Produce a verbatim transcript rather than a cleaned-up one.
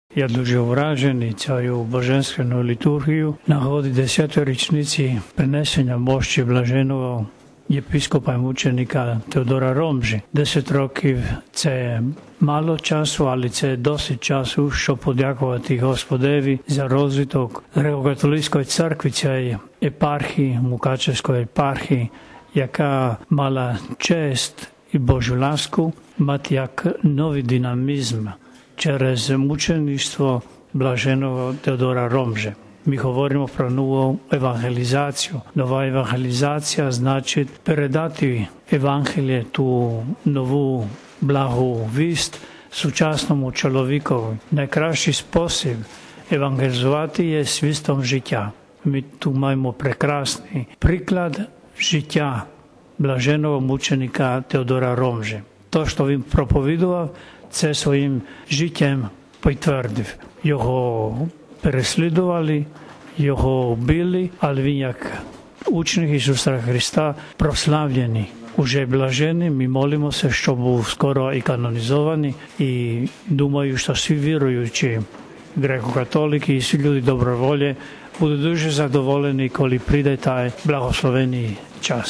Я дуже вражений цією божественною літургією. Нагоді десятої річниці принесення мощі блаженого єпископа і мученика Теодора Ромжі. Десять років – це мало часу, але це досить часу, щоб подякувати Господеві за розвиток Греко-католицької церкви цієї епархії, Мукачевської епархії, яка мала честь і Божу ласку мати як новий динамізм через мучеництво блаженого Теодора Ромжі. Ми говоримо про нову евангелізацію. Нова евангелізація значить передати Евангеліє, ту нову благу вість сучасному чоловікові. Найкращий спосіб евангелізувати є свістом життя. Ми тут маємо прекрасний приклад життя блаженого мученика Теодора Ромжі. То, що він проповідував, це своїм життям підтвердив. Його переслідували, його вбили, але він як ученик Ісуса Христа прославлений. Уже блажений, ми молимося, щоб був скоро і канонізований. І думаю, що всі віруючі греко-католики і всі люди доброволі будуть дуже задоволені, коли прийде той благословений час.